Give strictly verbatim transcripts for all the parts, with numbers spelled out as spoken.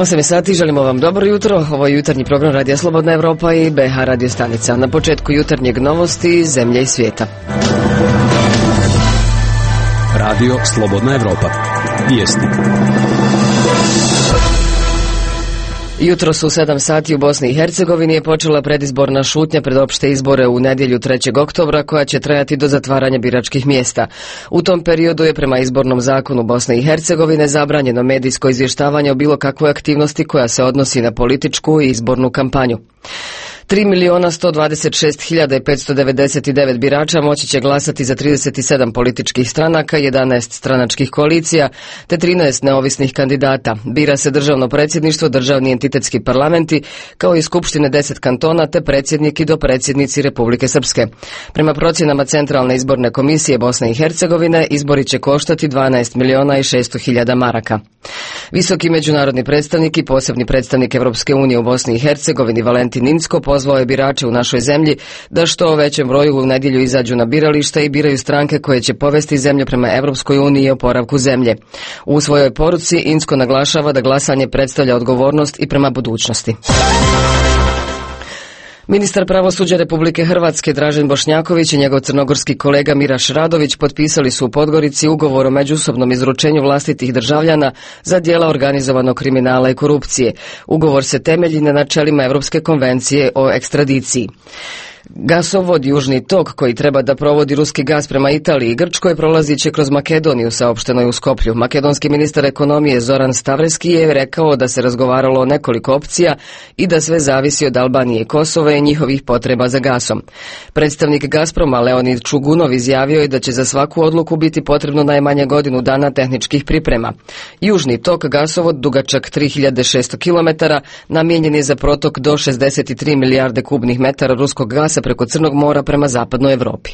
osam sati, želimo vam dobro jutro. Ovo je jutarnji program Radija Slobodna Evropa i B H radio stanica. Na početku jutarnjeg novosti zemlje i svijeta. Radio Slobodna Evropa. Vijesti. Jutro su u sedam sati u Bosni i Hercegovini je počela predizborna šutnja pred opšte izbore u nedjelju trećeg oktobra koja će trajati do zatvaranja biračkih mjesta. U tom periodu je prema izbornom zakonu Bosne i Hercegovine zabranjeno medijsko izvještavanje o bilo kakvoj aktivnosti koja se odnosi na političku i izbornu kampanju. tri milijuna sto dvadeset šest hiljada petsto devedeset devet birača moći će glasati za trideset sedam političkih stranaka, jedanaest stranačkih koalicija te trinaest neovisnih kandidata. Bira se državno predsjedništvo, državni entitetski parlamenti, kao i skupštine deset kantona te predsjednik i dopredsjednici Republike Srpske. Prema procjenama Centralne izborne komisije Bosne i Hercegovine, izbori će koštati dvanaest milijuna i šesto hiljada maraka. Visoki međunarodni predstavnik i posebni predstavnik Evropske unije u Bosni i Hercegovini Valentin Incko pozvao je birače u našoj zemlji da što u većem broju u nedjelju izađu na birališta i biraju stranke koje će povesti zemlju prema Evropskoj uniji i oporavku zemlje. U svojoj poruci Incko naglašava da glasanje predstavlja odgovornost i prema budućnosti. Ministar pravosuđa Republike Hrvatske Dražen Bošnjaković i njegov crnogorski kolega Miraš Radović potpisali su u Podgorici ugovor o međusobnom izručenju vlastitih državljana za djela organizovanog kriminala i korupcije. Ugovor se temelji na načelima Europske konvencije o ekstradiciji. Gasovod Južni tok, koji treba da provodi ruski gas prema Italiji i Grčkoj, prolazit će kroz Makedoniju, saopšteno je u Skoplju. Makedonski ministar ekonomije Zoran Stavreski je rekao da se razgovaralo o nekoliko opcija i da sve zavisi od Albanije i Kosova i njihovih potreba za gasom. Predstavnik Gazproma Leonid Čugunov izjavio je da će za svaku odluku biti potrebno najmanje godinu dana tehničkih priprema. Južni tok, gasovod dugačak tri hiljade šesto kilometara, namijenjen je za protok do šezdeset tri milijarde kubnih metara ruskog gasa preko Crnog mora prema zapadnoj Evropi.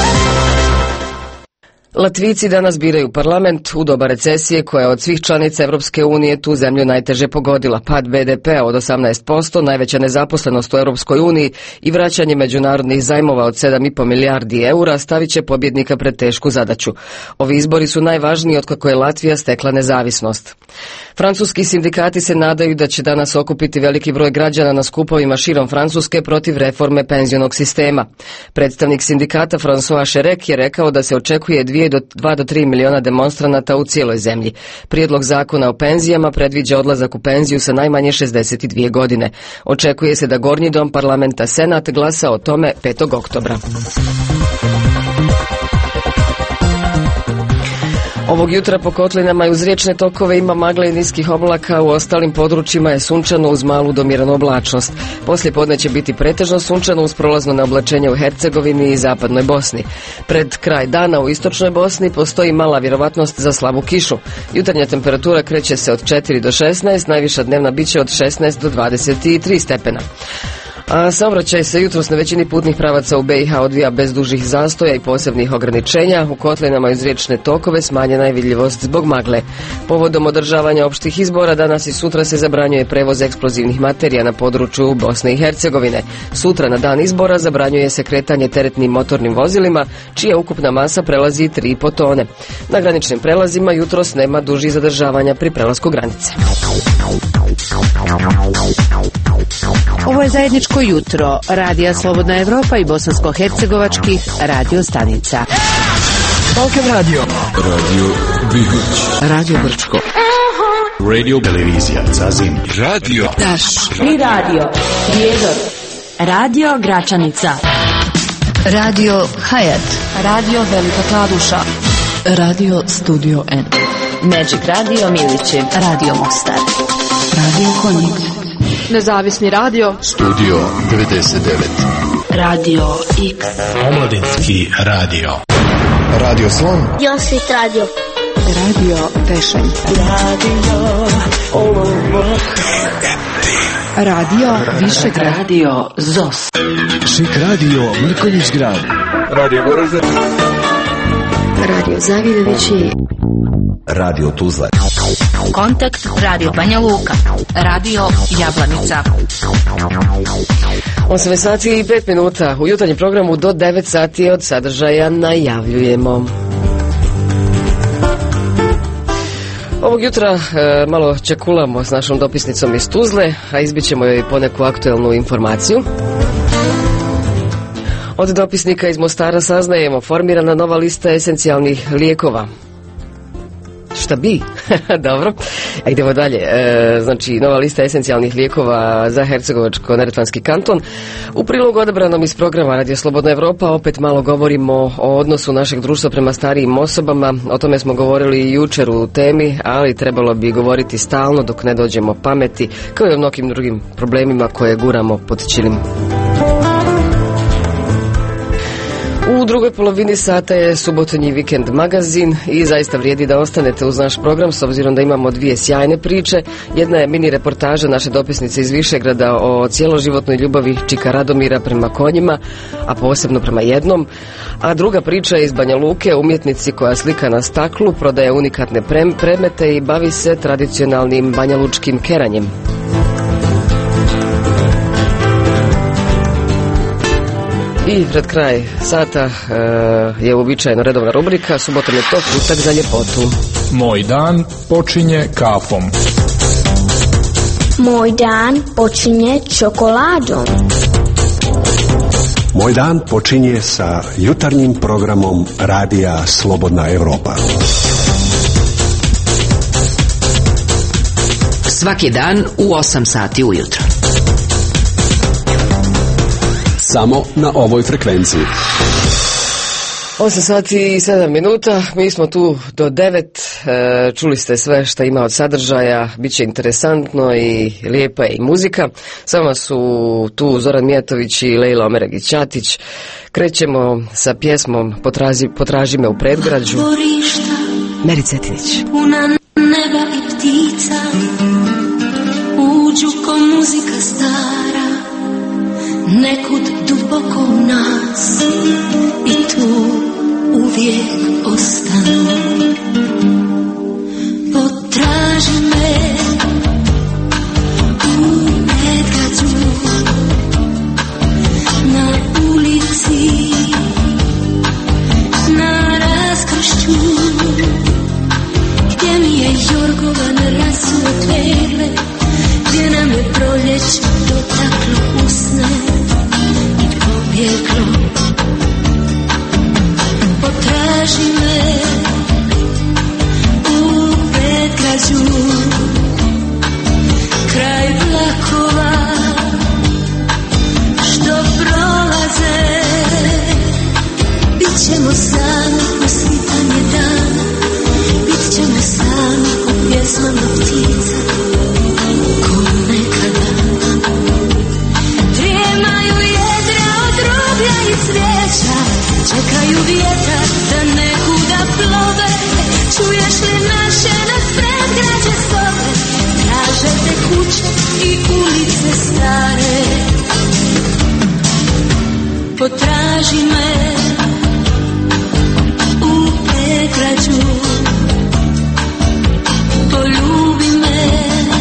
Latvijci danas biraju parlament u doba recesije koja je od svih članica Evropske unije tu zemlju najteže pogodila. Pad be de pe od osamnaest posto, najveća nezaposlenost u Europskoj uniji i vraćanje međunarodnih zajmova od sedam i po milijardi eura stavit će pobjednika pred tešku zadaću. Ovi izbori su najvažniji otkako je Latvija stekla nezavisnost. Francuski sindikati se nadaju da će danas okupiti veliki broj građana na skupovima širom Francuske protiv reforme penzionog sistema. Predstavnik sindikata François Cherek je rekao da se očekuje dva do tri miliona demonstranata u cijeloj zemlji. Prijedlog zakona o penzijama predviđa odlazak u penziju sa najmanje šezdeset dvije godine. Očekuje se da Gornji dom parlamenta Senat glasa o tome petog oktobra. Ovog jutra po kotlinama i uz riječne tokove ima magle i niskih oblaka, u ostalim područjima je sunčano uz malu do miranu oblačnost. Poslije podne će biti pretežno sunčano uz prolazno neoblačenje u Hercegovini i zapadnoj Bosni. Pred kraj dana u istočnoj Bosni postoji mala vjerovatnost za slabu kišu. Jutarnja temperatura kreće se od četiri do šesnaest, najviša dnevna biće od šesnaest do dvadeset tri stepena. A saobraćaj se jutros na većini putnih pravaca u be i ha odvija bez dužih zastoja i posebnih ograničenja. U kotlinama iz riječne tokove smanjena je vidljivost zbog magle. Povodom održavanja opštih izbora danas i sutra se zabranjuje prevoz eksplozivnih materija na području Bosne i Hercegovine. Sutra na dan izbora zabranjuje se kretanje teretnim motornim vozilima čija ukupna masa prelazi tri i po tone. Na graničnim prelazima jutros nema dužih zadržavanja pri prelasku granice. Ovo je zajedničko jutro Radija Slobodna Evropa i bosansko-hercegovačkih radio stanica. Balkan Radio, Radio Bihoć, Radio Brčko, Radio Televizija Zazim, Radio Daš i Radio Prijedor, Radio Gračanica, Radio Hayat, Radio Velika Kladuša, Radio Studio N, Magic Radio Milići, Radio Mostar, Radio Konjic, Nezavisni radio Studio devedeset devet, Radio X, Omladinski radio, Radio Slon, Josit radio, Radio Pešen, Radio Radio Višegrad, Radio Zos, Šik radio Mrkonjić grad, Radio Goražde, Radio Zavidovići, Radio Tuzla, Kontakt Radio Banja Luka, Radio Jablanica. osam sati i pet minuta u jutarnjem programu do devet sati od sadržaja najavljujemo. Ovog jutra e, malo čekulamo s našom dopisnicom iz Tuzle, a izbit ćemo joj poneku aktuelnu informaciju. Od dopisnika iz Mostara saznajemo, formirana nova lista esencijalnih lijekova. Šta bi? Dobro. A idemo dalje. E, znači, nova lista esencijalnih lijekova za Hercegovačko-neretvanski kanton. U prilogu odabranom iz programa Radio Slobodna Evropa opet malo govorimo o odnosu našeg društva prema starijim osobama. O tome smo govorili i jučer u temi, ali trebalo bi govoriti stalno dok ne dođemo pameti, kao i o mnogim drugim problemima koje guramo pod čilim. U drugoj polovini sata je subotnji vikend magazin i zaista vrijedi da ostanete uz naš program s obzirom da imamo dvije sjajne priče. Jedna je mini reportaža naše dopisnice iz Višegrada o cijeloživotnoj ljubavi Čika Radomira prema konjima, a posebno prema jednom. A druga priča je iz Banja Luke, umjetnici koja slika na staklu, prodaje unikatne predmete i bavi se tradicionalnim banjalučkim keranjem. I pred kraj sata e, je uobičajeno redovna rubrika, subotom je to Futak za ljepotu. Moj dan počinje kafom. Moj dan počinje čokoladom. Moj dan počinje sa jutarnjim programom Radija Slobodna Evropa. Svaki dan u osam sati ujutro. Samo na ovoj frekvenciji. osam sati i sedam minuta, mi smo tu do devet, e, čuli ste sve što ima od sadržaja, bit će interesantno i lijepa je i muzika. Sama su tu Zoran Mijatović i Lejla Omeregić-Ćatić. Krećemo sa pjesmom Potraži, Potraži me u predgrađu. Meri Cetinić. Puna neba i ptica, uđu ko muzika stara, nekud duboko u nas i tu uvijek ostanu. Potraži me u predgrađu, na ulici, na raskršću, gdje mi je jorgovan rasuo tvegle, gdje nam je proljeće dotaklo usne i pobjeglo. Potraži me u predgrađu, kraj vlakova što prolaze. Bit ćemo sami ko svitanje dana, bit ćemo sami ko pjesmama ptica, ko nekada. Drijemaju jedra od rublja i cvijeća, čekaju vjetar da nekuda plove. Čuješ li naše nas predgrađe sobe, traže te kuće i ulice stare. Potraži me u predgrađu, poljubi me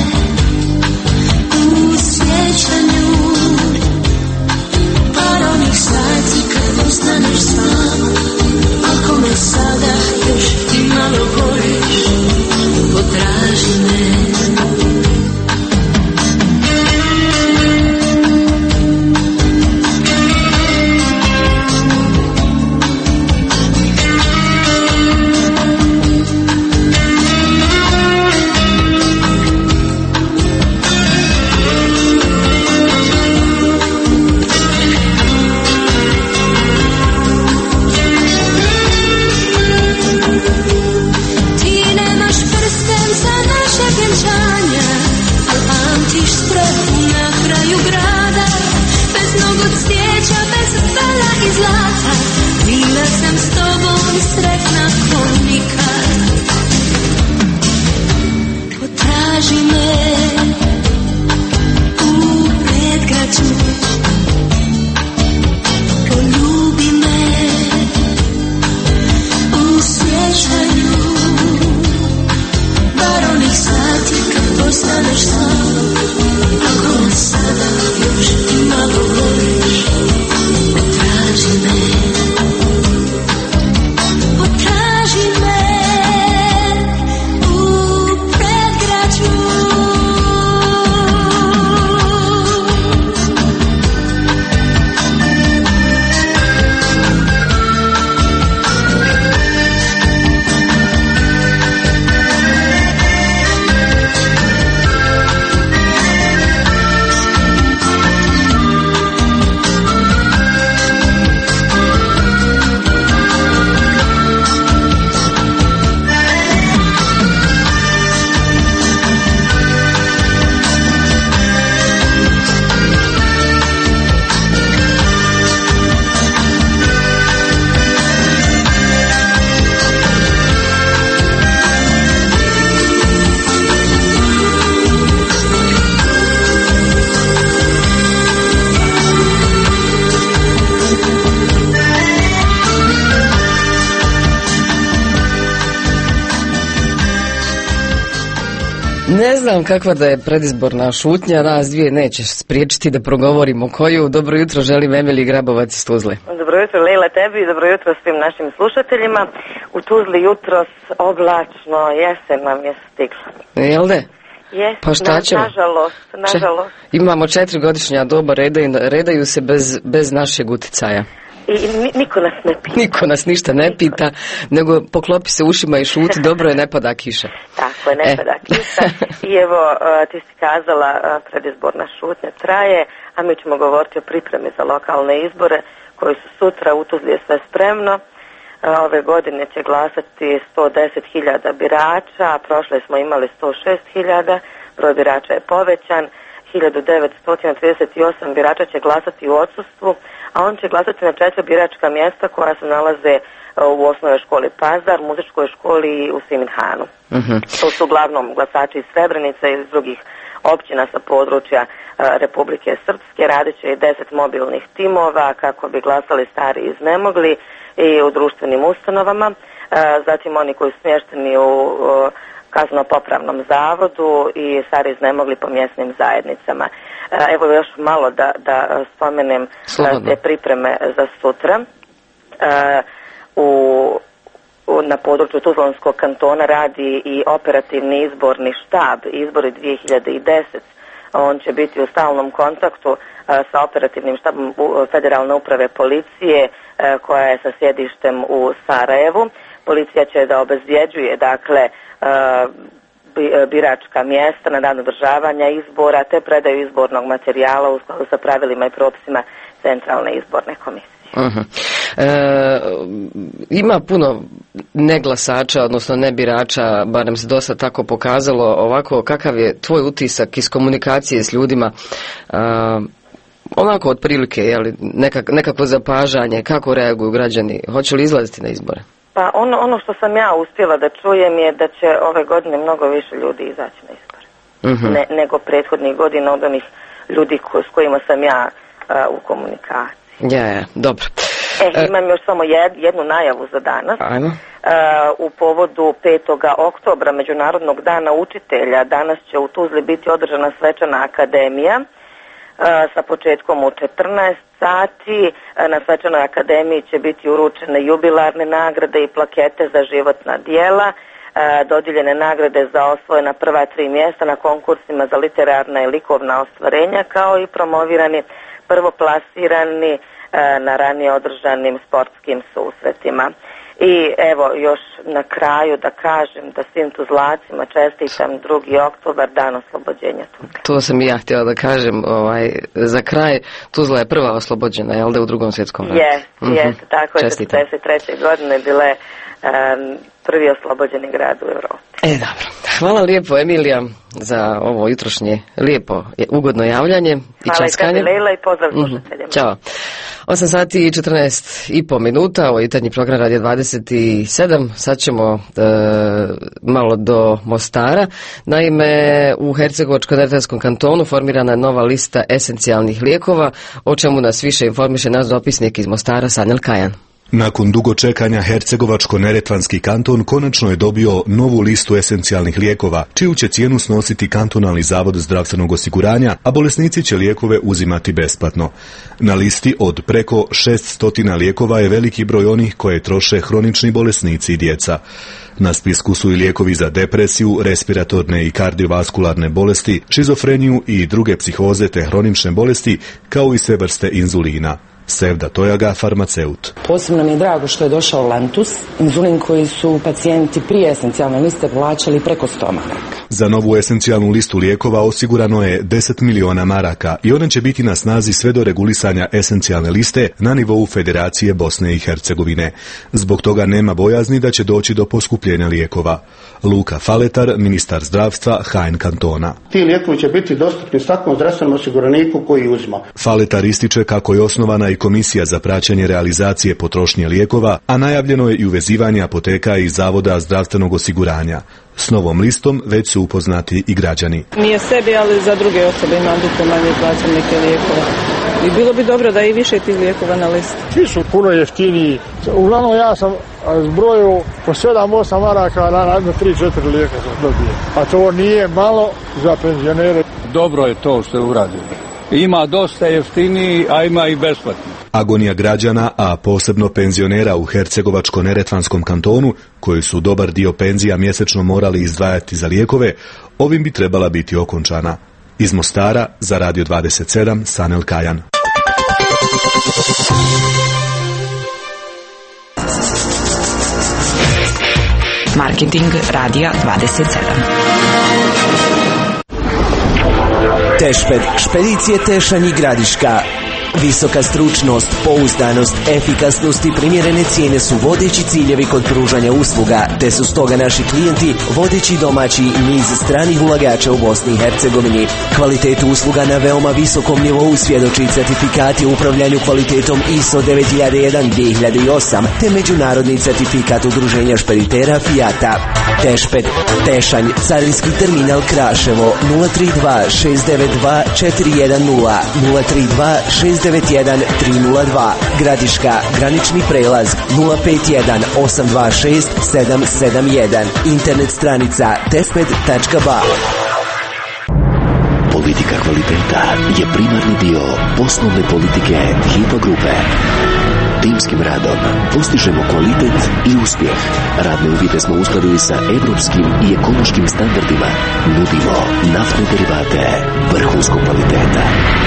u sjećanju, par onih sati kad ostaneš sam. Ako me sada još i malo voliš, potraži me. Potraži me. Ne znam kakva da je predizborna šutnja, nas dvije neće spriječiti da progovorimo koju. Dobro jutro, želim Emiliji Grabovac iz Tuzle. Dobro jutro Lejla tebi i dobro jutro svim našim slušateljima. U Tuzli jutros oblačno, jesen nam je stigla. Jel de? Jes, pa šta na, ćemo? nažalost, nažalost. Če, imamo četiri godišnja doba, redaju, redaju se bez, bez našeg uticaja. I niko nas ne pita. Niko nas ništa ne pita, nego poklopi se ušima i šuti, dobro je, ne pada kiša. Tako je, ne pada e. kiša. I evo, ti si kazala, predizborna šutnja traje, a mi ćemo govoriti o pripremi za lokalne izbore, koji su sutra, u Tuzli je sve spremno. Ove godine će glasati sto deset hiljada birača, a prošle smo imali sto šest hiljada, broj birača je povećan. hiljadu devetsto trideset osam birača će glasati u odsustvu, a on će glasati na četiri biračka mjesta koja se nalaze u osnovnoj školi Pazar, muzičkoj školi i u Siminhanu. Uh-huh. To su uglavnom glasači iz Srebrenice i iz drugih općina sa područja uh, Republike Srpske. Radit će i deset mobilnih timova kako bi glasali stari i iznemogli i u društvenim ustanovama. Uh, zatim oni koji su smješteni u uh, kazneno-popravnom zavodu i stari iznemogli po mjesnim zajednicama. Evo još malo da, da spomenem Slobodno. te pripreme za sutra. U, u, na području Tuzlanskog kantona radi i operativni izborni štab, izbori dvije hiljade deset. On će biti u stalnom kontaktu sa operativnim štabom Federalne uprave policije koja je sa sjedištem u Sarajevu. Policija će da obezbjeđuje, dakle, biračka mjesta na dan održavanja izbora te predaju izbornog materijala u skladu sa pravilima i propisima Centralne izborne komisije. Uh-huh. E, ima puno neglasača, odnosno nebirača, barem se dosta tako pokazalo. Ovako, kakav je tvoj utisak iz komunikacije s ljudima? E, onako otprilike, je li nekak, nekakvo zapažanje, kako reaguju građani? Hoće li izlaziti na izbore? Pa ono, ono što sam ja uspjela da čujem je da će ove godine mnogo više ljudi izaći na izbore. Uh-huh. Ne, nego prethodnih godina od onih ljudi ko, s kojima sam ja uh, u komunikaciji. Ja, ja, dobro. E, imam još samo jed, jednu najavu za danas. Ajmo. Uh, u povodu petog oktobra, Međunarodnog dana učitelja, danas će u Tuzli biti održana svečana akademija sa početkom u četrnaest sati. Na svečanoj akademiji će biti uručene jubilarne nagrade i plakete za životna dijela, dodijeljene nagrade za osvojena prva tri mjesta na konkursima za literarna i likovna ostvarenja, kao i promovirani prvoplasirani na ranije održanim sportskim susretima. I evo još na kraju da kažem da svim Tuzlacima čestitam drugi oktobar, dan oslobođenja Tuzle. To sam i ja htjela da kažem, ovaj, za kraj, Tuzla je prva oslobođena, jel da, u drugom svjetskom ratu? Jest, mm-hmm. jest, tako je, četrdeset treće godine bile um, prvi oslobođeni grad u Europi. E, dobro. Hvala lijepo, Emilija, za ovo jutrošnje lijepo, ugodno javljanje i časkanje. Hvala i tebi, Lejla, i pozdrav slušateljima. Mm-hmm. Ćao. osam sati i četrnaest i po minuta, ovo je jutarnji program Radio dvadeset sedam. Sad ćemo e, malo do Mostara. Naime, u Hercegovačko-neretvanskom kantonu formirana je nova lista esencijalnih lijekova, o čemu nas više informiše naš dopisnik iz Mostara, Sanjel Kajan. Nakon dugo čekanja, Hercegovačko-neretvanski kanton konačno je dobio novu listu esencijalnih lijekova, čiju će cijenu snositi kantonalni zavod zdravstvenog osiguranja, a bolesnici će lijekove uzimati besplatno. Na listi od preko šesto lijekova je veliki broj onih koje troše hronični bolesnici i djeca. Na spisku su i lijekovi za depresiju, respiratorne i kardiovaskularne bolesti, šizofreniju i druge psihoze te hronične bolesti, kao i sve vrste inzulina. Sevda Tojaga, farmaceut. Posebno mi je drago što je došao Lantus, inzulin koji su pacijenti prije esencijalne liste plaćali preko sto maraka. Za novu esencijalnu listu lijekova osigurano je deset miliona maraka i ona će biti na snazi sve do regulisanja esencijalne liste na nivou Federacije Bosne i Hercegovine. Zbog toga nema bojazni da će doći do poskupljenja lijekova. Luka Faletar, ministar zdravstva H N kantona. Ti lijekovi će biti dostupni svakom zdravstvenom osiguraniku koji uzima. Faletar ističe kako je osnovana i komisija za praćenje realizacije potrošnje lijekova, a najavljeno je i uvezivanje apoteka i Zavoda zdravstvenog osiguranja. S novom listom već su upoznati i građani. Nije sebi, ali za druge osobe imam duplo manje plaćam neke lijekove. I bilo bi dobro da i više tih lijekova na listi. Svi su puno jeftiniji. Uglavnom ja sam zbrojio po sedam osam maraka na, na tri četiri lijeka sam dobio. A to nije malo za penzionere. Dobro je to što je uradio. Ima dosta jeftiniji, a ima i besplatni. Agonija građana, a posebno penzionera u Hercegovačko-neretvanskom kantonu, koji su dobar dio penzija mjesečno morali izdvajati za lijekove, ovim bi trebala biti okončana. Iz Mostara za Radio dvadeset sedam, Sanel Kajan. Marketing Radija dvadeset sedam. Tešped, špedicije Tešanj i Gradiška. Visoka stručnost, pouzdanost, efikasnost i primjerene cijene su vodeći ciljevi kod pružanja usluga, te su stoga naši klijenti vodeći domaći i niz stranih ulagača u Bosni i Hercegovini. Kvalitetu usluga na veoma visokom nivou svjedoči certifikati o upravljanju kvalitetom I S O devet hiljada jedan dvije hiljade osam te međunarodni certifikat udruženja špeditera Fijata. Tešped, Tešanj, carinski terminal Kraševo, nula tri dva šest devet dva četiri jedan nula, nula tri dva šest devet jedan tri nula dva. Gradiška, granični prelaz nula pet jedan osam dva šest sedam sedam jedan. Internet stranica tešped tačka ba. Politika kvaliteta je primarni dio poslovne politike Hipa Grupe. Timskim radom postižemo kvalitet i uspjeh. Radne uvjete smo uskladili sa evropskim i ekološkim standardima. Nudimo naftne derivate vrhunskog kvaliteta.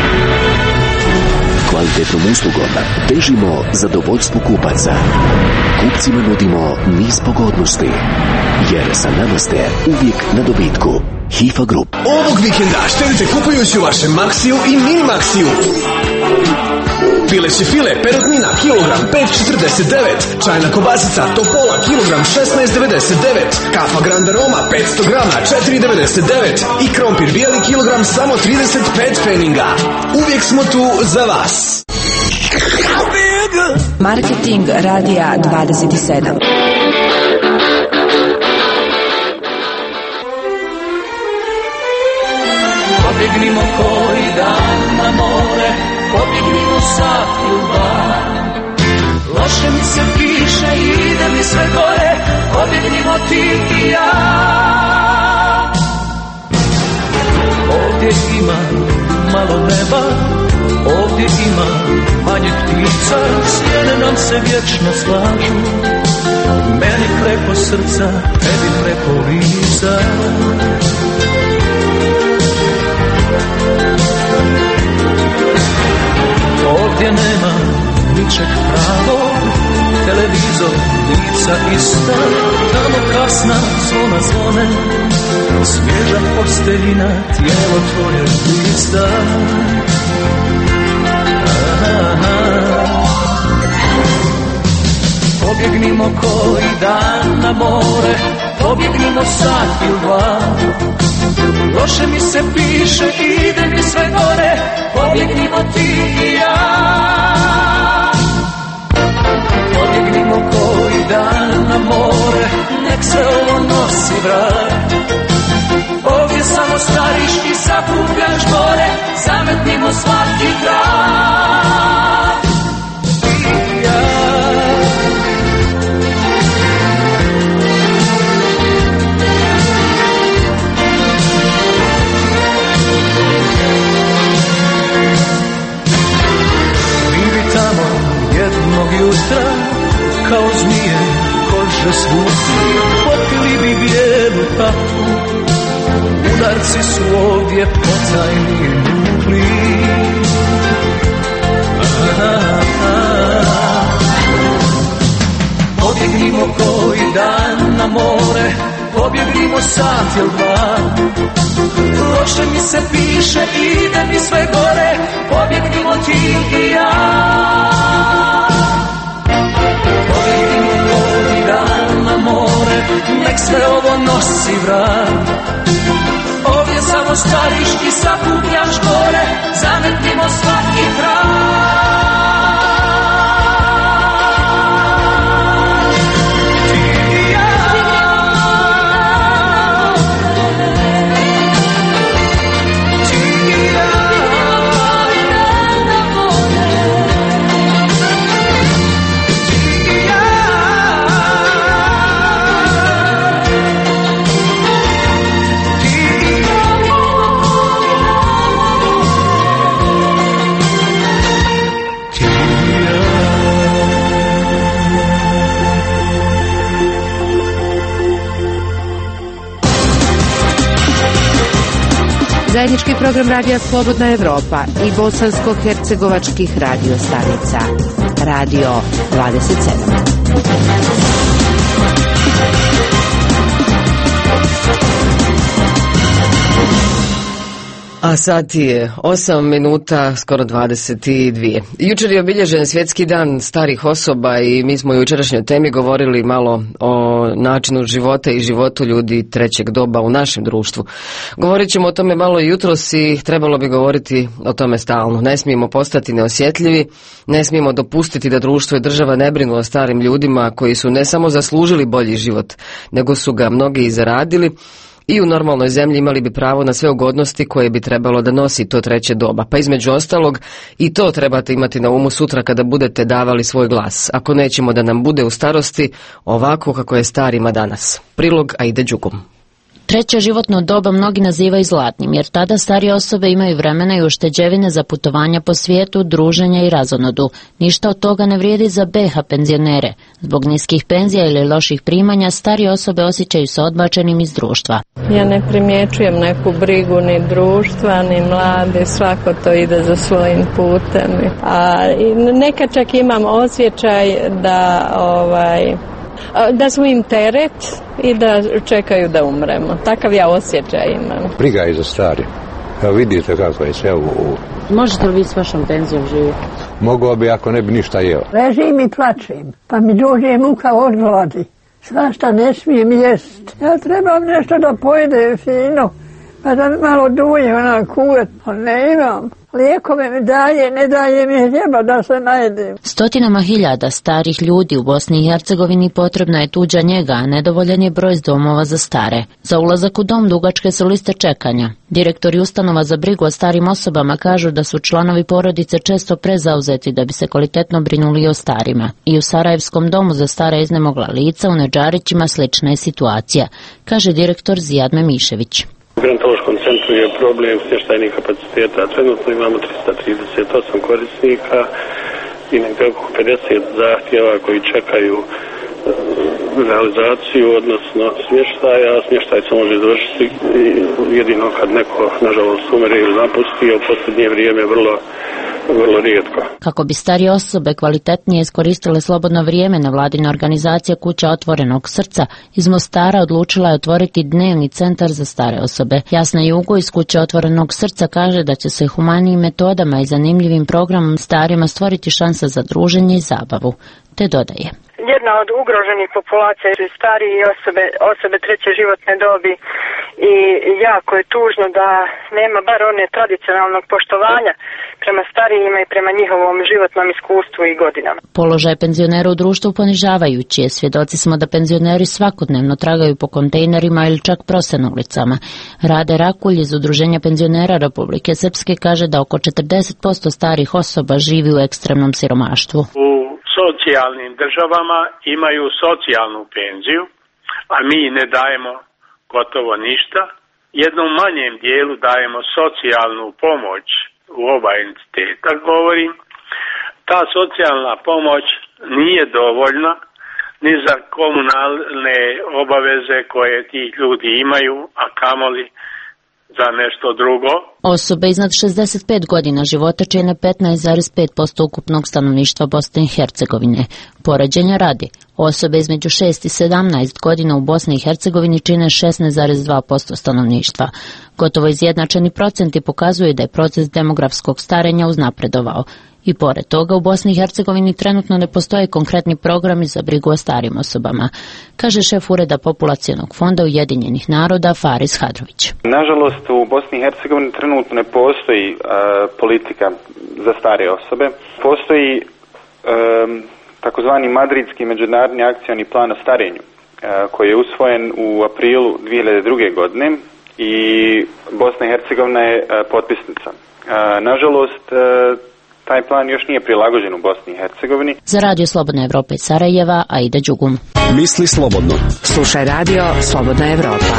Kvalitetnom uslugom težimo zadovoljstvu kupaca. Kupcima nudimo niz pogodnosti, jer sa nama ste uvijek na dobitku. Hifa Group. Ovog vikenda štedite kupujući u vašem Maxiju i Mini Maxiju. Pileći file perutnina kilogram pet četrdeset devet, čajna kobasica Topola kilogram šesnaest devedeset devet, kafa Grand Aroma petsto grama četiri devedeset devet i krompir bijeli kilogram samo trideset pet pfeninga. Uvijek smo tu za vas. Marketing Radija dvadeset sedam. Pobjegnimo koji dan na more, pobjegnimo sat i dva. Loše mi se piše i ide mi sve gore, pobjegnimo ti i ja. Ovdje ima malo neba, ovdje ima manje ptica, stjene nam se vječno slažu. Meni preko srca, tebi preko lica. Ovdje nema ničeg pravo, televizor, lica ista, tamo kasna zvona zvone, svježa posteljina, tijelo tvoje lista. Pobjegnimo koji dan na more, pobjegnimo sat ili dva. Loše mi se piše, ide mi sve gore, pobjegnimo ti i ja. Pobjegnimo koji dan na more, nek se ovo nosi vrat. Ovdje samo stariš i sakupljaš gore, zametnimo svaki grad. Ti i ja. Jednog jutra, kao zmije, kože svuti, popili bi bijelu kafu. Udarci su ovdje potajni i mukli. Pobjegnimo koji dan na more, pobjegnimo sat ili dva. Loše mi se piše, ide mi sve gore, pobjegnimo ti i ja. Pobjegnimo koji dan na more, nek sve ovo nosi vrat. Ovdje samo stariš i sakupljaš gore, zametnimo svaki kraj. Zajednički program Radija Slobodna Evropa i bosansko-hercegovačkih radio stanica. Radio dvadeset sedam. A sad je osam minuta, skoro dvadeset dvije. Jučer je obilježen svjetski dan starih osoba i mi smo u jučerašnjoj temi govorili malo o načinu života i životu ljudi trećeg doba u našem društvu. Govorit ćemo o tome malo jutros i trebalo bi govoriti o tome stalno. Ne smijemo postati neosjetljivi, ne smijemo dopustiti da društvo i država ne brinu o starim ljudima koji su ne samo zaslužili bolji život, nego su ga mnogi i zaradili. I u normalnoj zemlji imali bi pravo na sve ugodnosti koje bi trebalo da nosi to treće doba. Pa između ostalog i to trebate imati na umu sutra kada budete davali svoj glas. Ako nećemo da nam bude u starosti ovako kako je starima danas. Prilog Aide Đugum. Treće životno doba mnogi nazivaju zlatnim, jer tada starije osobe imaju vremena i ušteđevine za putovanja po svijetu, druženja i razonodu. Ništa od toga ne vrijedi za B H penzionere. Zbog niskih penzija ili loših primanja, starije osobe osjećaju se odbačenim iz društva. Ja ne primjećujem neku brigu ni društva, ni mlade, svako to ide za svojim putem. A nekad čak imam osjećaj da ovaj... da smo im teret i da čekaju da umremo. Takav ja osjećaj imam. Briga je za stari. Evo vidite kako je sve u... Možete li vi s vašom penzijom živjeti? Mogao bi ako ne bi ništa jeo. Ležim i plačem, pa mi dođe muka od gladi. Svašta ne smijem jest. Ja trebam nešto da pojede fino, pa da malo duje ona kuret, ali ne imam. Lijekove mi daje, ne daje mi hljeba da se najedem. Stotinama hiljada starih ljudi u Bosni i Hercegovini potrebna je tuđa njega, a nedovoljan je broj domova za stare. Za ulazak u dom dugačke su liste čekanja. Direktori ustanova za brigu o starim osobama kažu da su članovi porodice često prezauzeti da bi se kvalitetno brinuli o starima. I u Sarajevskom domu za stara iznemogla lica u Nedžarićima slična je situacija, kaže direktor Zijad Memišević. U gerontološkom centru je problem smještajnih kapaciteta. Trenutno imamo trista trideset osam korisnika i negdje oko pedeset zahtjeva koji čekaju realizaciju, odnosno smještaja. Smještaj se može završiti jedino kad neko, nažalost, umre ili napusti, a u posljednje vrijeme vrlo vrlo rijetko. Kako bi starije osobe kvalitetnije iskoristile slobodno vrijeme, nevladina organizacija Kuća otvorenog srca iz Mostara odlučila je otvoriti dnevni centar za stare osobe. Jasna Jugo iz Kuće otvorenog srca kaže da će se humanijim metodama i zanimljivim programom starima stvoriti šansa za druženje i zabavu, te dodaje. Jedna od ugroženih populacija su starije osobe, osobe treće životne dobi i jako je tužno da nema bar one tradicionalnog poštovanja prema starijima i prema njihovom životnom iskustvu i godinama. Položaj penzionera u društvu ponižavajući je. Svjedoci smo da penzioneri svakodnevno tragaju po kontejnerima ili čak prose na ulicama. Rade Rakulj iz Udruženja penzionera Republike Srpske kaže da oko četrdeset posto starih osoba živi u ekstremnom siromaštvu. Socijalnim državama imaju socijalnu penziju, a mi ne dajemo gotovo ništa. Jednom manjem dijelu dajemo socijalnu pomoć u oba entiteta, govorim. Ta socijalna pomoć nije dovoljna ni za komunalne obaveze koje ti ljudi imaju, a kamoli za nešto drugo. Osobe iznad šezdeset pet godina života čine petnaest zarez pet posto ukupnog stanovništva Bosne i Hercegovine. Poređenja radi, osobe između šest i sedamnaest godina u Bosni i Hercegovini čine šesnaest zarez dva posto stanovništva. Gotovo izjednačeni procenti pokazuju da je proces demografskog starenja uznapredovao. I pored toga u Bosni i Hercegovini trenutno ne postoje konkretni programi za brigu o starim osobama, kaže šef Ureda Populacionog fonda Ujedinjenih naroda Faris Hadrović. Nažalost, u Bosni i Hercegovini trenutno ne postoji uh, politika za stare osobe. Postoji um, takozvani Madridski međunarodni akcioni plan o starenju, uh, koji je usvojen u aprilu dvije hiljade druge. godine i Bosna i Hercegovina je uh, potpisnica. Uh, nažalost, uh, taj plan još nije prilagođen u Bosni i Hercegovini. Za Radio Slobodna Evropa iz Sarajeva, Aida Đugum. Misli slobodno. Slušaj Radio Slobodna Evropa.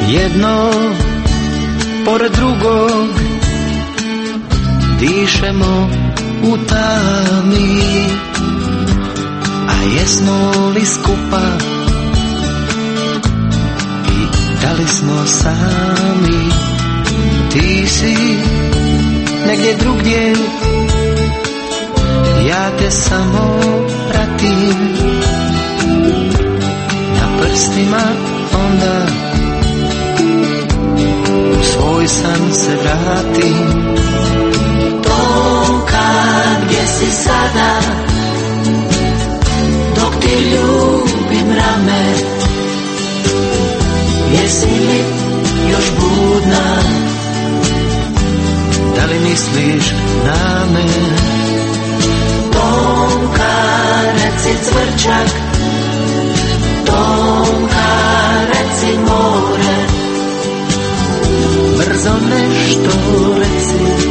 jedno pored drugog dišemo u tami, a jesmo li skupa i da li smo sami? Ti si negdje drugdje, ja te samo pratim, na prstima onda u svoj san se vratim. Tonka, gdje si sada, dok ti ljubim rame, jesi li još budna, da li misliš na me? Tonka, reci cvrčak, Tonka, reci more, brzo nešto reci,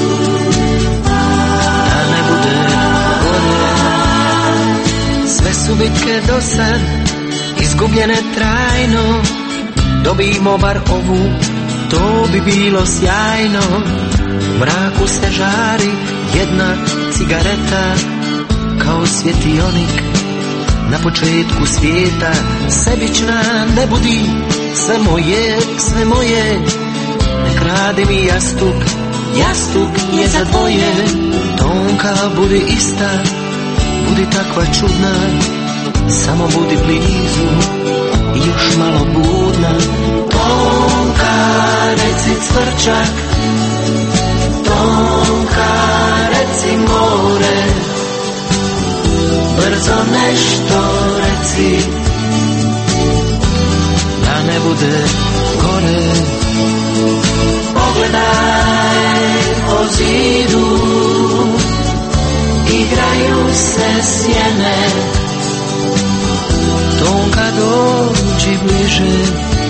da ne bude gore. Sve su bitke do sad izgubljene trajno, dobijmo bar ovu, to bi bilo sjajno. U mraku se žari jedna cigareta, kao svjetionik na početku svijeta. Sebična ne budi, sve moje, sve moje, nek radi mi jastuk, jastuk je za dvoje. Tonka, budi ista, budi takva čudna, samo budi blizu i još malo budna. Tonka, reci cvrčak, Tonka, reci more, brzo nešto reci, da ne bude gore. Pogledaj po zidu, igraju se sjene, Tonka, dođi bliže,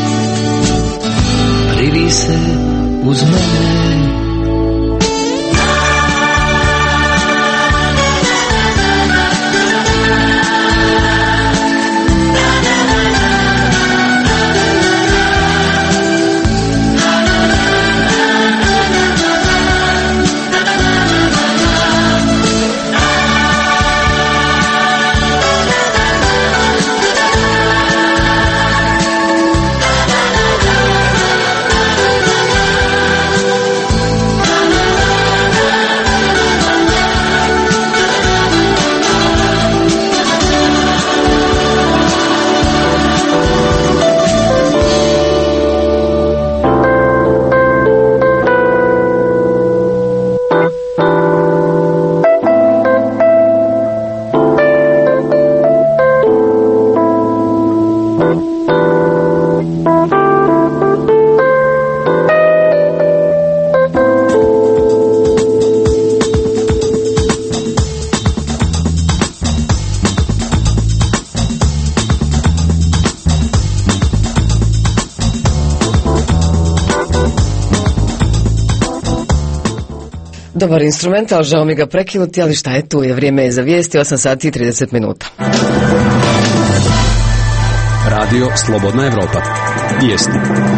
privi se uz mene. Dobar instrumental, žao mi ga prekinuti, ali šta je tu je, vrijeme je za vijesti, osam sati i trideset minuta. Radio Slobodna Evropa. Vijesti.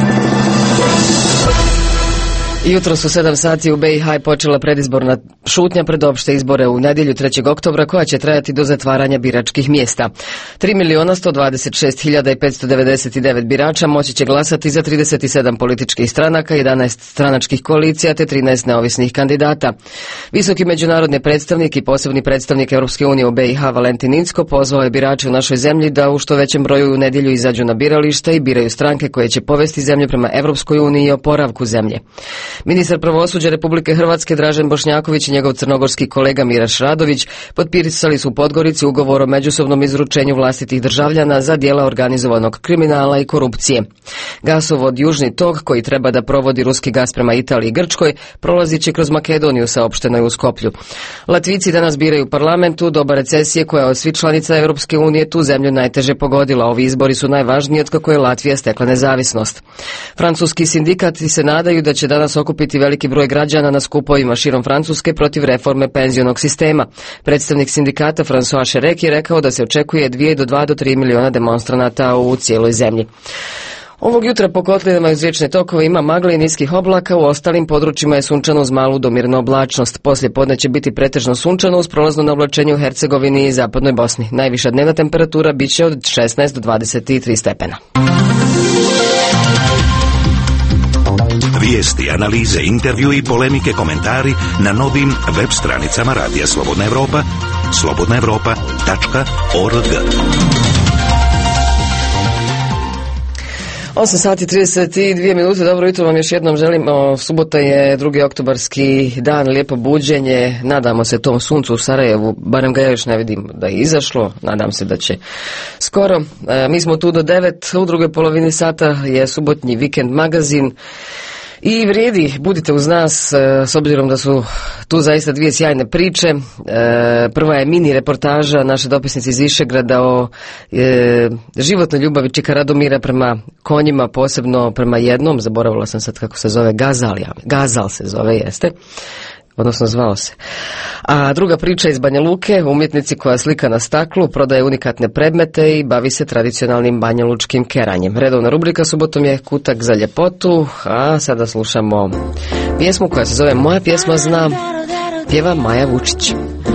Jutros u sedam sati u B i H je počela predizborna šutnja pred opšte izbore u nedjelju trećeg oktobra koja će trajati do zatvaranja biračkih mjesta. tri milijuna sto dvadeset šest hiljada petsto devedeset devet birača moći će glasati za trideset sedam političkih stranaka, jedanaest stranačkih koalicija te trinaest neovisnih kandidata. Visoki međunarodni predstavnik i posebni predstavnik Europske unije u B i H Valentin Incko pozvao je birače u našoj zemlji da u što većem broju u nedjelju izađu na birališta i biraju stranke koje će povesti zemlju prema Europskoj uniji i oporavku zemlje. Ministar pravosuđa Republike Hrvatske Dražen Bošnjaković i njegov crnogorski kolega Miraš Radović potpisali su u Podgorici ugovor o međusobnom izručenju vlastitih državljana za djela organizovanog kriminala i korupcije. Gasovod Južni tok, koji treba da provodi ruski gas prema Italiji i Grčkoj, prolazit će kroz Makedoniju, saopšteno je u Skoplju. Latvici danas biraju parlamentu, doba recesije koja od svih članica Europske unije tu zemlju najteže pogodila. Ovi izbori su najvažniji od kako je Latvija stekla nezavisnost. Francuski sindikati se nadaju da će danas okupiti veliki broj građana na skupovima širom Francuske protiv reforme penzionog sistema. Predstavnik sindikata François Cherek je rekao da se očekuje dvije do dva do tri miliona demonstranata u cijeloj zemlji. Ovog jutra po kotlinama uz riječne tokove ima magle i niskih oblaka, u ostalim područjima je sunčano uz malu do mirnu oblačnost. Poslije podne će biti pretežno sunčano uz prolazno navlačenje u Hercegovini i zapadnoj Bosni. Najviša dnevna temperatura bit će od šesnaest do dvadeset tri stepena. Vijesti, analize, intervju i polemike, komentari na novim web stranicama Radija Slobodna Evropa, slobodna evropa tačka org. osam sati trideset dvije minute, dobro jutro vam još jednom želim. O, subota je drugi oktobarski dan, lijepo buđenje, nadamo se tom suncu u Sarajevu, barem ga ja još ne vidim da je izašlo, nadam se da će skoro. E, mi smo tu do devet, u drugoj polovini sata je subotnji vikend magazin. I vrijedi, budite uz nas, s obzirom da su tu zaista dvije sjajne priče. Prva je mini reportaža naše dopisnice iz Višegrada o e, životnoj ljubavi Čika Radomira prema konjima, posebno prema jednom, zaboravila sam sad kako se zove, Gazal, Gazal se zove, jeste, odnosno zvao se. A druga priča iz Banja Luke, umjetnici koja slika na staklu, prodaje unikatne predmete i bavi se tradicionalnim banjalučkim keranjem. Redovna rubrika subotom je Kutak za ljepotu, a sada slušamo pjesmu koja se zove Moja pjesma zna, pjeva Maja Vučić.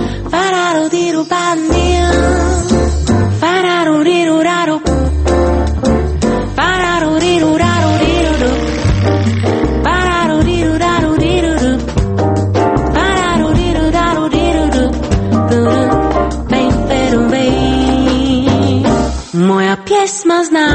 Moja pjesma zna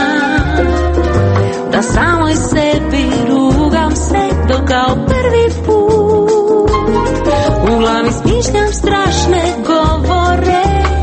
da samoj sebi rugam se do kao prvi put. U glavi smišljam strašne govore,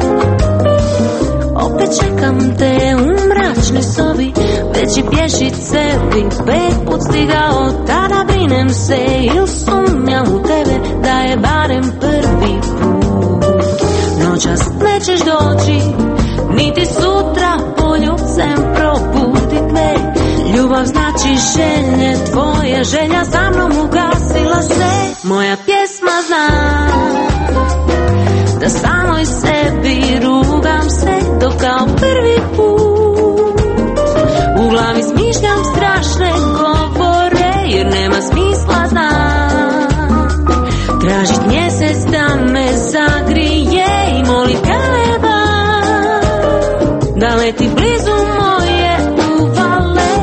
opet čekam te u mračnoj sobi, već i pješice bi pet put stigao. Tada brinem se il sumnjam u tebe da je barem prvi put. Noćas nećeš doći, niti sutra poljubcem probudit me. Ljubav znači želje tvoje, želja za mnom ugasila se. Moja pjesma zna da samoj sebi rugam se do kao prvi put. U glavi smišljam strašne govore, jer nema smisla znam tražit mjesec da me zagrije i molit galeba da leti blizu moje uvale.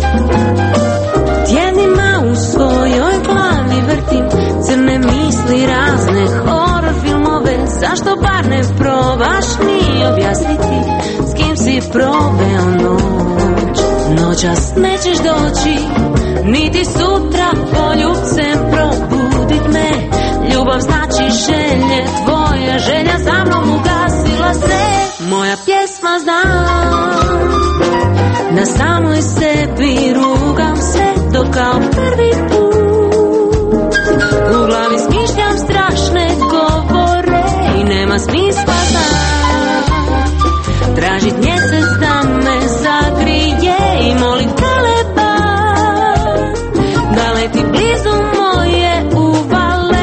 Tjednima u svojoj glavi vrtim crne misli, razne horror filmove. Zašto bar ne probaš mi objasniti s kim si proveo noć? Noćas nećeš doći, niti sutra poljubcem probudit me. Ljubav znači želje tvoje, želja za mnom ugasila se. Moja pjesma zna da samoj sebi rugam se do kao prvi put. U glavi smišljam strašne govore i nema smisla znam tražit mjesec da me zagrije i molit galeba da leti blizu moje uvale.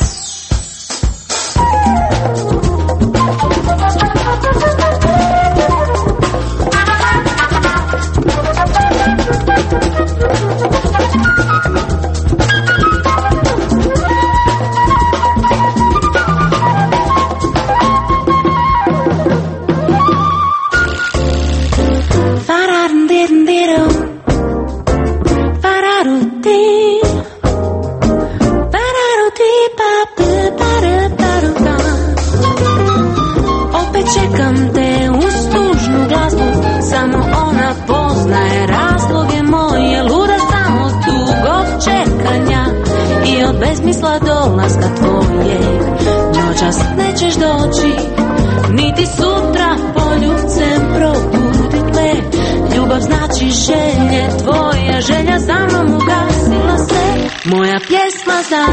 Besmisla dolaska tvojeg, noćas nećeš doći, niti sutra poljubcem probudit me. Ljubav znači želje tvoje, želja za mnom ugasila se. Moja pjesma zna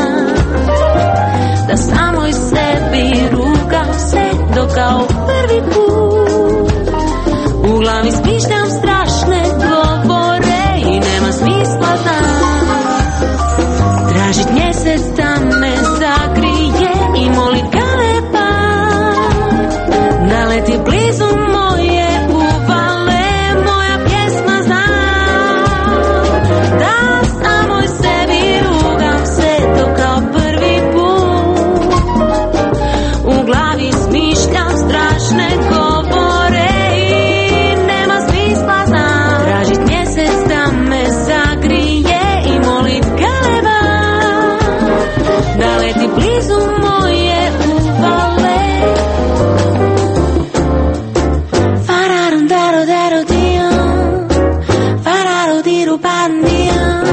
da samoj sebi rugam se do kao prvi put. U glavi smišljam strašne govore i nema smisla znam tražit mjesec da me zagrije i molit galeba da leti blizu moje uvale. Moja pjesma zna Ljubavnija.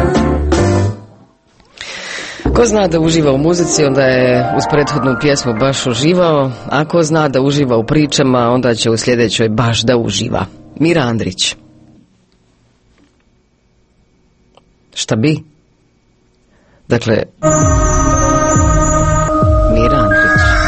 Ko zna da uživa u muzici, onda je uz prethodnu pjesmu baš uživao, a ko zna da uživa u pričama, onda će u sljedećoj baš da uživa. Mira Andrić. Šta bi? Dakle, Mira Andrić.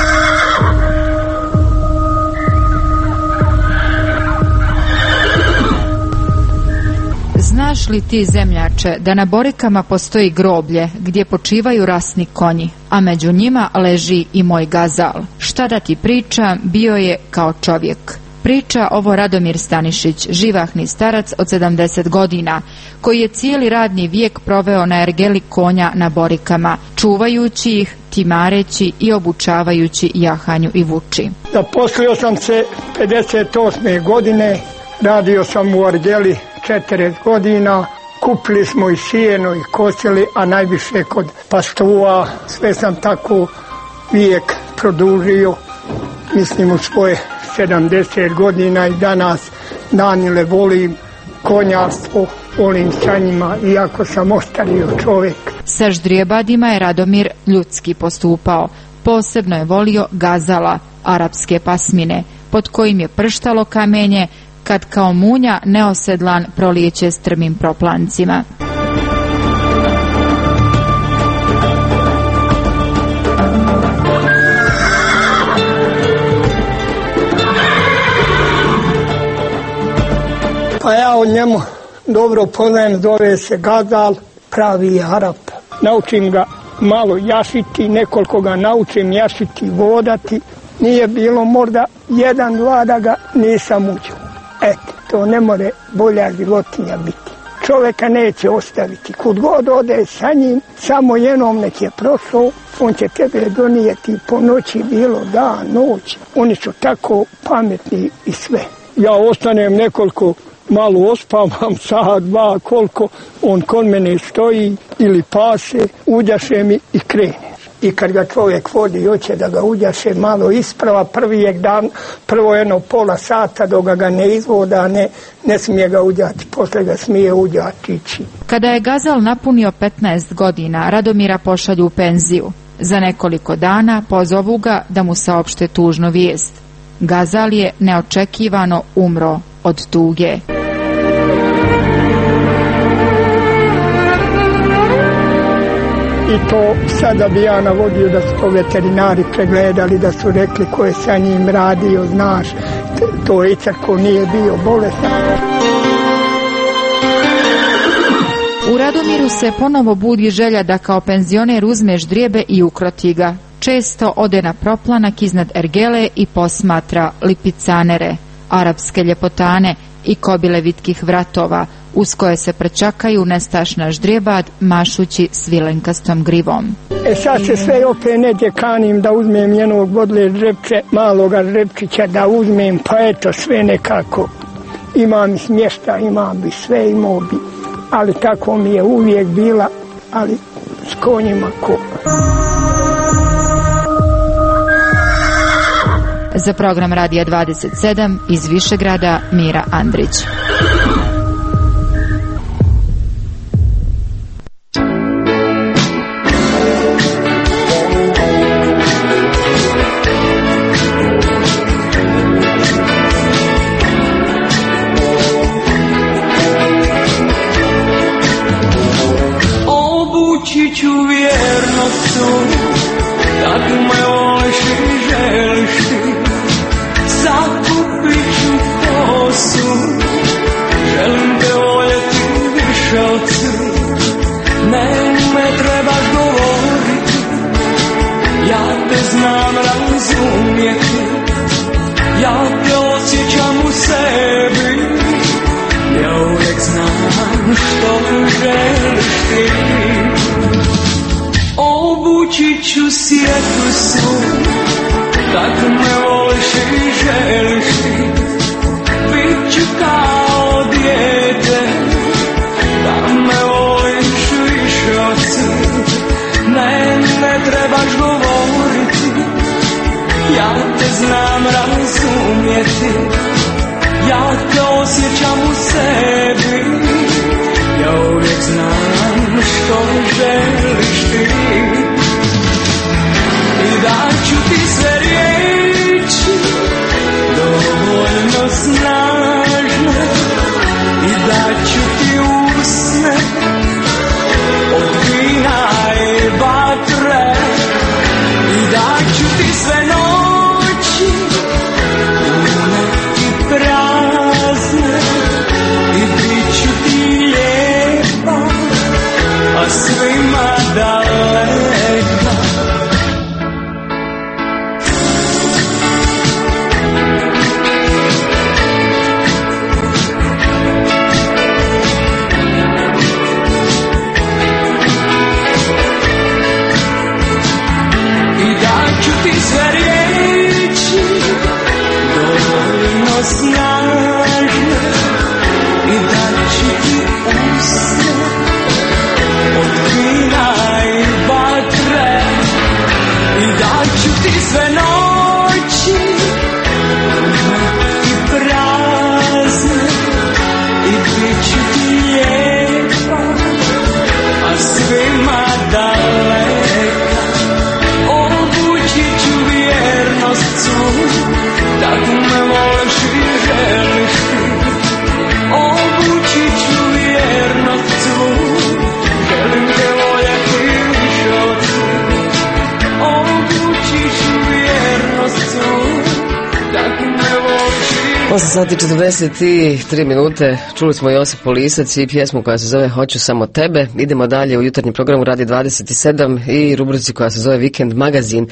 Znaš li ti, zemljače, da na Borikama postoji groblje gdje počivaju rasni konji, a među njima leži i moj Gazal? Šta da ti pričam, bio je kao čovjek. Priča ovo Radomir Stanišić, živahni starac od sedamdeset godina, koji je cijeli radni vijek proveo na ergeli konja na Borikama, čuvajući ih, timareći i obučavajući jahanju i vuči. Zaposlio sam se pedeset osme godine, radio sam u ergeli četrdeset godina, kupili smo i sijeno i kosili, a najviše kod pastuva. Sve sam tako vijek produžio, mislim u svoje sedamdeset godina, i danas danile volim konjarstvo, volim sa njima, iako sam ostario čovjek. Sa ždrijebadima je Radomir ljudski postupao. Posebno je volio Gazala, arapske pasmine, pod kojim je prštalo kamenje, kad kao munja neosedlan prolijeće strmim proplancima. Pa ja o njemu dobro poznajem, zove se Gazal, pravi Arap. Naučim ga malo jašiti, nekoliko ga naučim jašiti, vodati. Nije bilo možda jedan, dva da ga nisam učio. Eto, to ne more bolja životinja biti. Čovjeka neće ostaviti. Kud god ode sa njim, samo jednom nek je prošao, on će tebe donijeti po noći, bilo dan, noć. Oni su tako pametni i sve. Ja ostanem nekoliko, malo ospavam, sat, dva, koliko, on kod mene stoji ili pase, uđaše mi i krene. I kad ga čovjek vodi, hoće da ga uđaše, malo isprava, prvi je dan, prvo jedno pola sata dok ga ne izvoda, ne, ne smije ga uđati, posle ga smije uđati ići. Kada je Gazal napunio petnaest godina, Radomira pošalju u penziju. Za nekoliko dana pozovu ga da mu saopšte tužnu vijest. Gazal je neočekivano umro od tuge. I to sada bi ja navodio da su to veterinari pregledali, da su rekli ko je sa njim radio, znaš, to i ko nije bio bolestan. U Radomiru se ponovo budi želja da kao penzioner uzme ždrijebe i ukroti ga. Često ode na proplanak iznad ergele i posmatra lipicanere, arapske ljepotane i kobile vitkih vratova, uz koje se prečakaju nestašna ždrijebad mašući svilenkastom grivom. E sad se sve opet neđe kanim da uzmem jednog bodle ždrebče, maloga ždrebčića da uzmem, pa eto sve nekako. Imam i smješta, imam bi sve, imao bi, ali tako mi je uvijek bila, ali s konjima ko. Za program Radija dvadeset sedam iz Višegrada, Mira Andrić. Obući ću vjernostu, tako me voliš i želiš ti. Zakupit ću kosu, želim te voljeti više od svih. Ne me trebaš govoriti, ja te znam razumjeti. Ja te osjećam u sebi, ja uvijek znam što želiš ti. Obući ću sjetlu svu, tako me voliš i želiš ti. Bit ću kao dijete, da me voliš više od svih. Ne, ne trebaš govoriti, ja te znam razumjeti. Ja te osjećam u sebi, ja bit ću lijepa, a svima daleka. Obući ću vjernost svu, tako me voliš i želiš ti. Obući ću vjernost svu, želim te voljeti više od svih. Obući ću vjernost svu, tako me voliš i osam sati četrdeset tri minute, čuli smo Josipu Lisac i pjesmu koja se zove Hoću samo tebe. Idemo dalje u jutarnjem programu Radio dvadeset sedam i rubrici koja se zove Vikend magazin.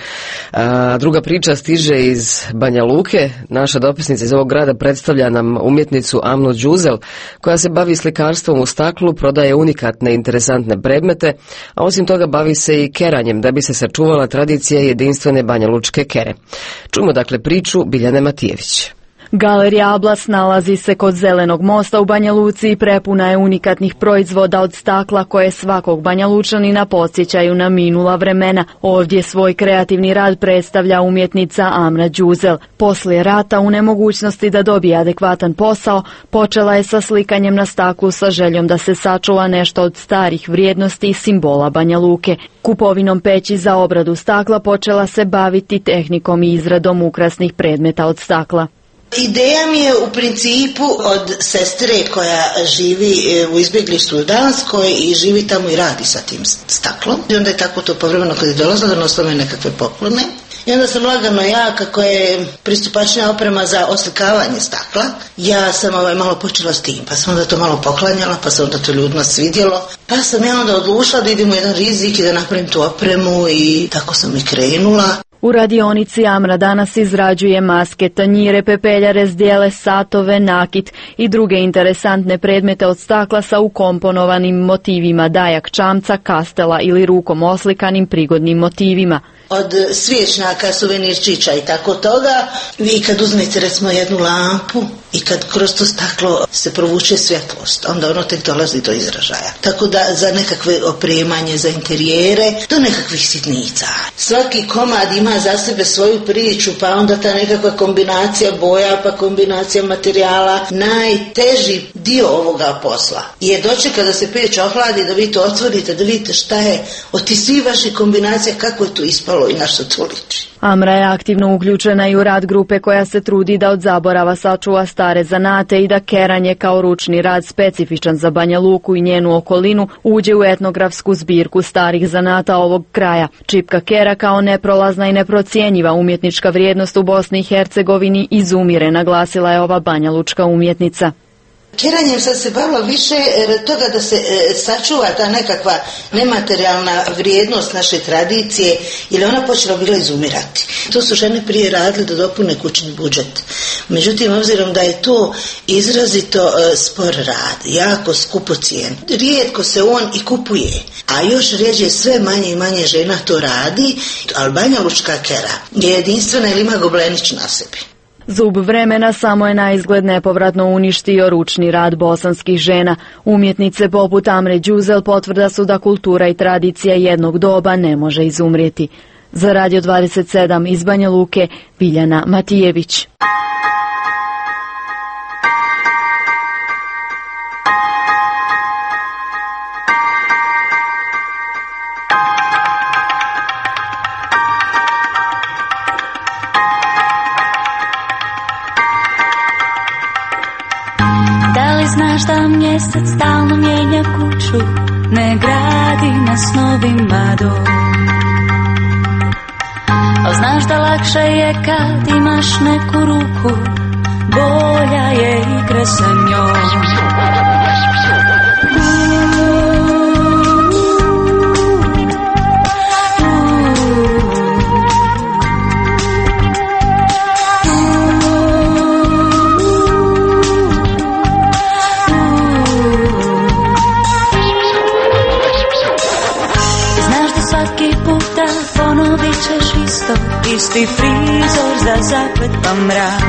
A, druga priča stiže iz Banja Luke. Naša dopisnica iz ovog grada predstavlja nam umjetnicu Amnu Đuzel, koja se bavi slikarstvom u staklu, prodaje unikatne interesantne predmete, a osim toga bavi se i keranjem da bi se sačuvala tradicija jedinstvene banjalučke kere. Čujmo dakle priču Biljane Matijević. Galerija Ablas nalazi se kod Zelenog mosta u Banja Luci i prepuna je unikatnih proizvoda od stakla koje svakog Banjalučanina podsjećaju na minula vremena. Ovdje svoj kreativni rad predstavlja umjetnica Amna Đuzel. Poslije rata u nemogućnosti da dobije adekvatan posao, počela je sa slikanjem na staklu sa željom da se sačuva nešto od starih vrijednosti i simbola Banja Luke. Kupovinom peći za obradu stakla počela se baviti tehnikom i izradom ukrasnih predmeta od stakla. Ideja mi je u principu od sestre koja živi u izbjeglištvu u Danskoj i živi tamo i radi sa tim staklom. I onda je tako to povremeno kad je dolazila, donosila me nekakve poklone. I onda sam lagano ja, kako je pristupačnija oprema za oslikavanje stakla, ja sam ovaj malo počela s tim, pa sam onda to malo poklanjala, pa sam onda to ljudima svidjelo. Pa sam ja onda odlučila da idem u jedan rizik i da napravim tu opremu i tako sam i krenula. U radionici Amra danas izrađuje maske, tanjire, pepeljare, zdjele, satove, nakit i druge interesantne predmete od stakla sa ukomponovanim motivima dajak, čamca, kastela ili rukom oslikanim prigodnim motivima. Od svječnjaka, suvenirčića i tako toga, vi kad uzmete recimo jednu lampu i kad kroz to staklo se provuče svjetlost, onda ono tek dolazi do izražaja. Tako da za nekakve opremanje, za interijere, do nekakvih sitnica. Svaki komad ima za sebe svoju priču, pa onda ta nekakva kombinacija boja, pa kombinacija materijala. Najteži dio ovoga posla je dočeka da se peć ohladi, da vi to otvorite, da vidite šta je od tih svih vaših kombinacija, kako je to ispalo i na što to liči. Amra je aktivno uključena i u rad grupe koja se trudi da od zaborava sačuva stare zanate i da keranje kao ručni rad specifičan za Banja Luku i njenu okolinu uđe u etnografsku zbirku starih zanata ovog kraja. Čipka kera kao neprolazna i neprocjenjiva umjetnička vrijednost u Bosni i Hercegovini izumire, naglasila je ova banjalučka umjetnica. Keranjem sam se bavila više toga da se e, sačuva ta nekakva nematerijalna vrijednost naše tradicije, jer ona počela bila izumirati. To su žene prije radile da dopune kućni budžet. Međutim, obzirom da je to izrazito e, spor rad, jako skupocijen, rijetko se on i kupuje, a još rijeđe sve manje i manje žena to radi, ali banjalučka kera je jedinstvena ili ima goblenić na sebi. Zub vremena samo je na izgled nepovratno uništio ručni rad bosanskih žena. Umjetnice poput Amre Đuzel potvrda su da kultura i tradicija jednog doba ne može izumrijeti. Za Radio dvadeset sedam iz Banja Luke, Biljana Matijević. Znaš da mjesec stalno mijenja kuću, ne gradi nas novim madom. Al znaš da lakše je kad imaš neku ruku, bolja je igra sa njom. Isti frizor za zaplet pa mrak.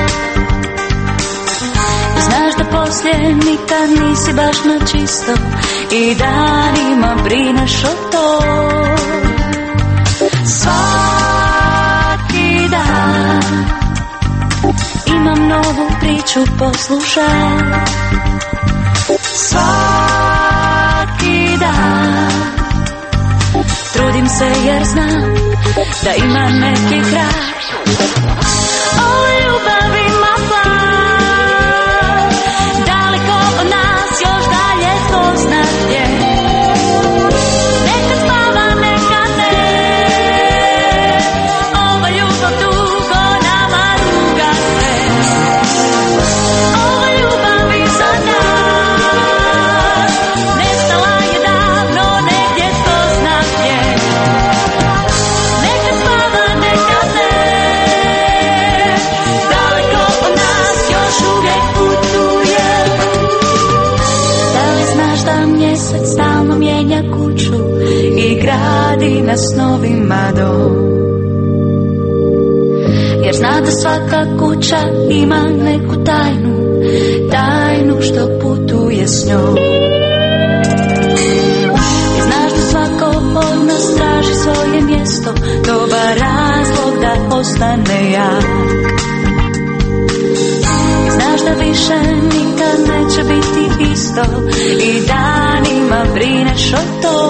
Znaš da poslije nikad nisi baš na čisto i danima brineš o to. Svaki dan imam novu priču poslušat. se jer znam da ima neki kraj. O ljubav ima plan, daleko od nas još dalje ko zna gdje. Nekad spava, nekad ne, ova ljubav dugo nama ruga se. Ova ljubav iza nas nestala je davno negdje ko zna gdje. Nekad spava, nekad ne, daleko od nas još uvijek putuje. Da li znaš da mjesec stalno mijenja kuću i gradi nas novima dom? Jer zna da svaka kuća ima neku tajnu, tajnu što putuje s njom. I znaš da svako od nas traži svoje mjesto, dobar razlog da ostane jak. I znaš da više nikad neće biti isto i danima brineš o to.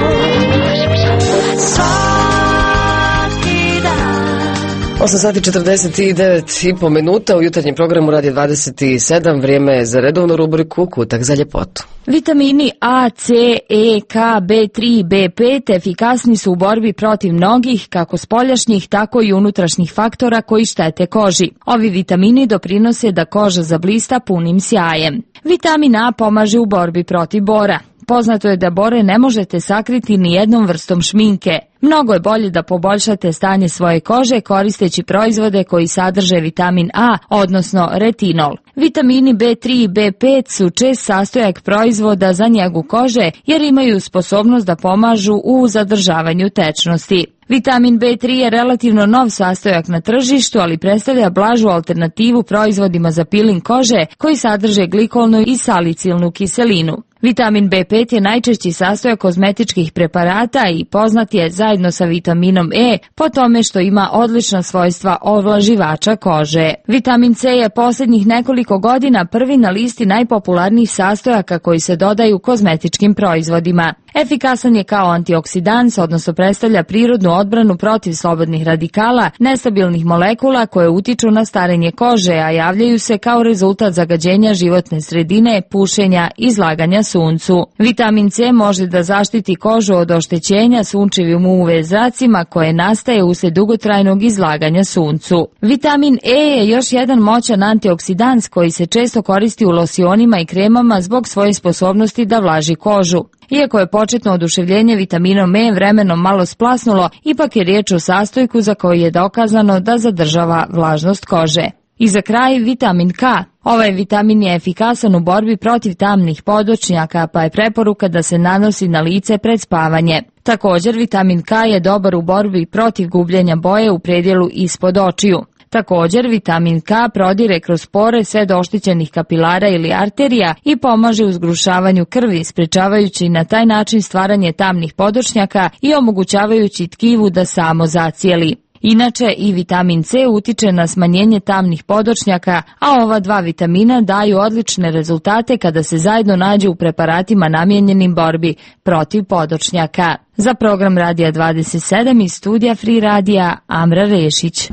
Svaki dan. osam sati četrdeset devet i po minuta u jutarnjem programu Radija dvadeset sedam. Vrijeme je za redovnu rubriku Kutak za ljepotu. Vitamini A, C, E, K, B tri i B pet efikasni su u borbi protiv mnogih, kako spoljašnjih, tako i unutrašnjih faktora koji štete koži. Ovi vitamini doprinose da koža zablista punim sjajem. Vitamin A pomaže u borbi protiv bora. Poznato je da bore ne možete sakriti ni jednom vrstom šminke. Mnogo je bolje da poboljšate stanje svoje kože koristeći proizvode koji sadrže vitamin A, odnosno retinol. Vitamini B tri i B pet su čest sastojak proizvoda za njegu kože jer imaju sposobnost da pomažu u zadržavanju tečnosti. Vitamin B tri je relativno nov sastojak na tržištu, ali predstavlja blažu alternativu proizvodima za piling kože koji sadrže glikolnu i salicilnu kiselinu. Vitamin B pet je najčešći sastojak kozmetičkih preparata i poznat je zajedno sa vitaminom E po tome što ima odlična svojstva ovlaživača kože. Vitamin C je posljednjih nekoliko godina prvi na listi najpopularnijih sastojaka koji se dodaju kozmetičkim proizvodima. Efikasan je kao antioksidans, odnosno predstavlja prirodnu odbranu protiv slobodnih radikala, nestabilnih molekula koje utiču na starenje kože, a javljaju se kao rezultat zagađenja životne sredine, pušenja, izlaganja suncu. Vitamin C može da zaštiti kožu od oštećenja sunčevim U V zracima koje nastaje uslijed dugotrajnog izlaganja suncu. Vitamin E je još jedan moćan antioksidans koji se često koristi u losionima i kremama zbog svoje sposobnosti da vlaži kožu. Iako je početno oduševljenje vitaminom E vremenom malo splasnulo, ipak je riječ o sastojku za koji je dokazano da zadržava vlažnost kože. I za kraj vitamin K. Ovaj vitamin je efikasan u borbi protiv tamnih podočnjaka, pa je preporuka da se nanosi na lice pred spavanje. Također, vitamin K je dobar u borbi protiv gubljenja boje u predjelu ispod očiju. Također, vitamin K prodire kroz pore sve do oštećenih kapilara ili arterija i pomaže u zgrušavanju krvi, sprečavajući na taj način stvaranje tamnih podočnjaka i omogućavajući tkivu da samo zacijeli. Inače, i vitamin C utiče na smanjenje tamnih podočnjaka, a ova dva vitamina daju odlične rezultate kada se zajedno nađu u preparatima namijenjenim borbi protiv podočnjaka. Za program Radija dvadeset sedam iz studija Free Radija, Amra Rešić.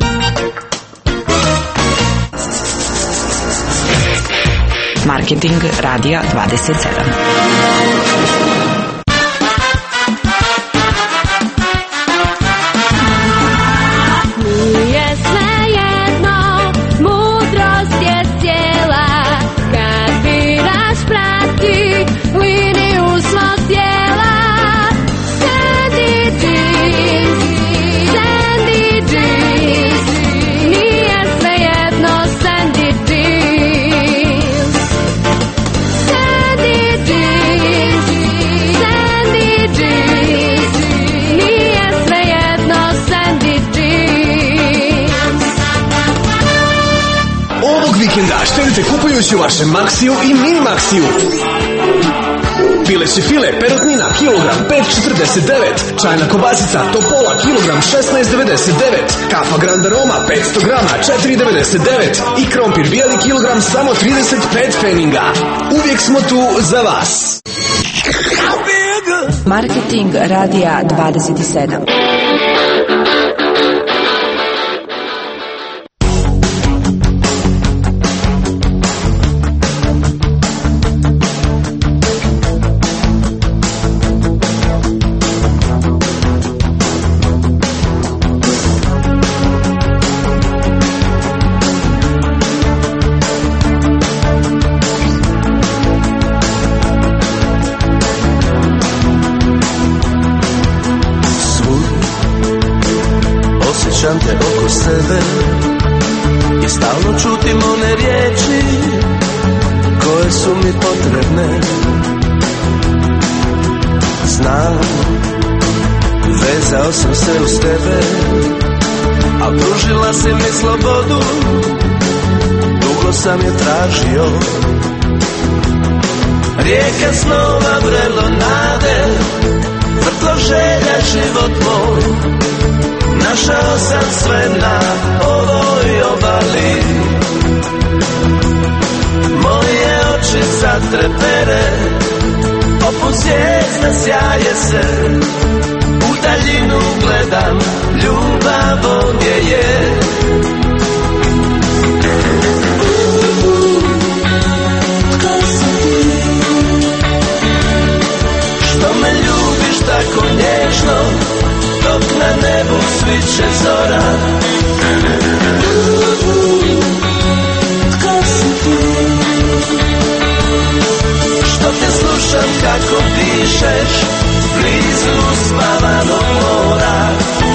Marketing Radija dvadeset sedam. Štedite kupujući u vašem Maxiju i Mini Maxiju. Pileći file, perutnina, kilogram pet četrdeset devet, čajna kobasica, topola, kilogram šesnaest devedeset devet, kafa Grand Aroma petsto grama četiri devedeset devet i krompir bijeli kilogram samo trideset pet pfeninga. Uvijek smo tu za vas. Marketing Radija dvadeset sedam. Te oko sebe i stalno čutim one riječi koje su mi potrebne. Znam, vezao sam se uz tebe, a pružila si mi slobodu, dugo sam je tražio. Rijeka snova, vrelo nade, vrtlo želja, život moj. Našao sam sve na ovoj obali. Moje oči zatrepere, poput zvijezda sjaje se. U daljinu gledam, ljubav ovdje je. Tko si ti? Što me ljubiš tako nježno, dok na nebu sviće zora. Tko si ti? Što te slušam kako dišeš blizu spavanog mora.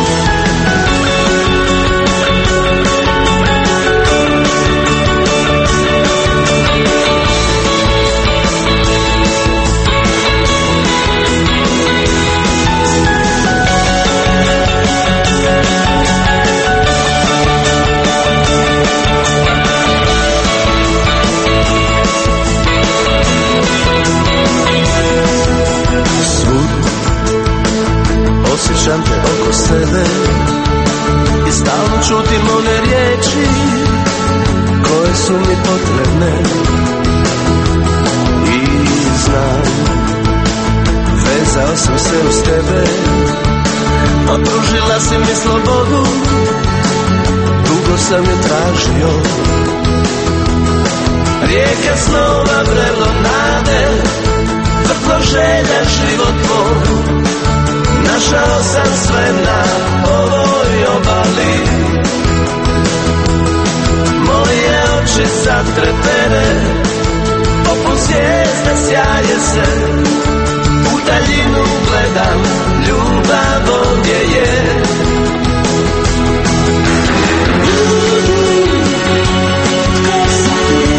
Osjećam te oko sebe i stalno čutim one riječi koje su mi potrebne. I znam, vezao sam se uz tebe, a pružila si mi slobodu, dugo sam je tražio. Rijeka snova, vrelo nade, vrtlo želja, život moj. Našao sam sve na ovoj obali. Moje oči zatrepere, poput zvijezda sjaje se. U daljinu gledam, ljubav ovdje je. Tko si ti?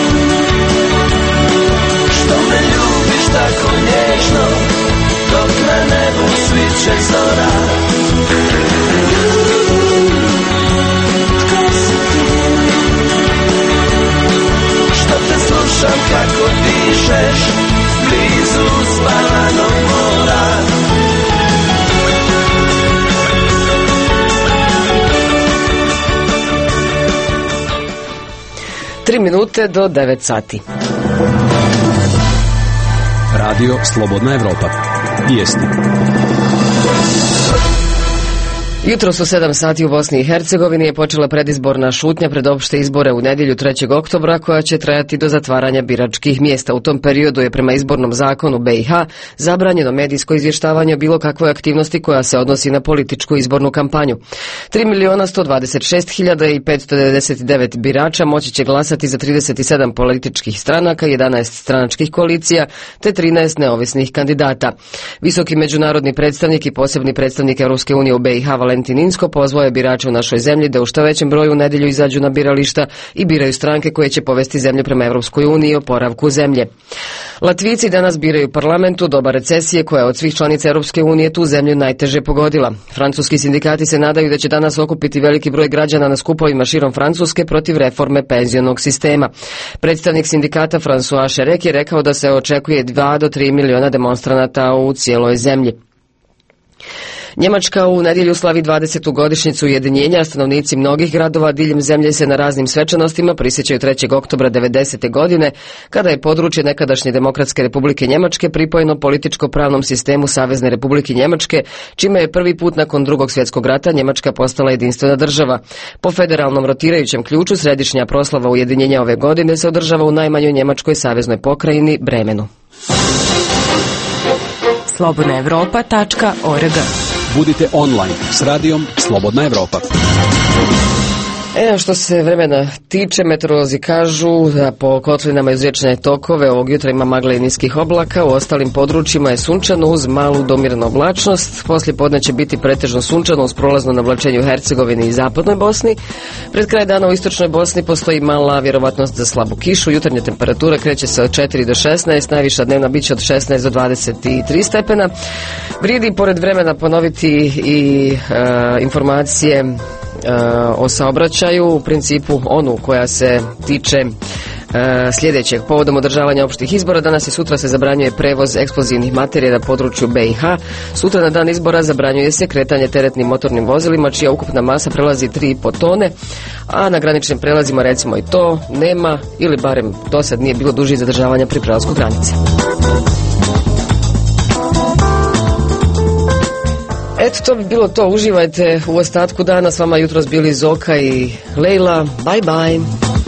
Što me ljubiš tako nježno, dok na nebu sviće zora. Tko si ti? Što te slušam kako dišeš blizu spavanog mora. Tri minute do devet sati. Radio Slobodna Evropa. Vijesti. Jutros u sedam sati u Bosni i Hercegovini je počela predizborna šutnja pred opšte izbore u nedjelju trećeg oktobra koja će trajati do zatvaranja biračkih mjesta. U tom periodu je prema izbornom zakonu B i H zabranjeno medijsko izvještavanje o bilo kakvoj aktivnosti koja se odnosi na političku izbornu kampanju. tri miliona sto dvadeset šest hiljada petsto devedeset devet birača moći će glasati za trideset sedam političkih stranaka, jedanaest stranačkih koalicija te trinaest neovisnih kandidata. Visoki međunarodni predstavnik i posebni predstavnik Europske unije u B i H Valentin Inzko pozvao je birače u našoj zemlji da u što većem broju u nedjelju izađu na birališta i biraju stranke koje će povesti zemlju prema Europskoj uniji i oporavku zemlje. Latvijci danas biraju parlament u doba recesije koja je od svih članica Europske unije tu zemlju najteže pogodila. Francuski sindikati se nadaju da će danas okupiti veliki broj građana na skupovima širom Francuske protiv reforme penzionog sistema. Predstavnik sindikata François Cherek je rekao da se očekuje dva do tri miliona demonstranata u cijeloj zemlji. Njemačka u nedjelju slavi dvadesetu godišnjicu ujedinjenja. Stanovnici mnogih gradova diljem zemlje se na raznim svečanostima prisjećaju trećeg oktobra devedesete godine, kada je područje nekadašnje Demokratske republike Njemačke pripojeno političko-pravnom sistemu Savezne republike Njemačke, čime je prvi put nakon drugog svjetskog rata Njemačka postala jedinstvena država. Po federalnom rotirajućem ključu središnja proslava ujedinjenja ove godine se održava u najmanjoj njemačkoj saveznoj pokrajini Bremenu. slobodna evropa tačka org. Budite online s radijom Slobodna Evropa. E, što se vremena tiče, meteorolozi kažu da po kotlinama iz riječne tokove ovog jutra ima magle i niskih oblaka, u ostalim područjima je sunčano uz malu domirnu oblačnost. Poslije podne će biti pretežno sunčano uz prolazno navlačenje u Hercegovini i zapadnoj Bosni. Pred kraj dana u istočnoj Bosni postoji mala vjerovatnost za slabu kišu. Jutarnja temperatura kreće se od četiri do šesnaest, najviša dnevna biće od šesnaest do dvadeset tri stepena. Vrijedi pored vremena ponoviti i e, informacije o saobraćaju, u principu onu koja se tiče e, sljedećeg. Povodom održavanja opštih izbora danas i sutra se zabranjuje prevoz eksplozivnih materija na području B i H. Sutra na dan izbora zabranjuje se kretanje teretnim motornim vozilima čija ukupna masa prelazi tri i po tone, a na graničnim prelazima recimo i to nema, ili barem do sad nije bilo dužih zadržavanja pri prelasku granice. Eto, to bi bilo to. Uživajte u ostatku dana. S vama jutros bili Zoka i Lejla. Bye bye.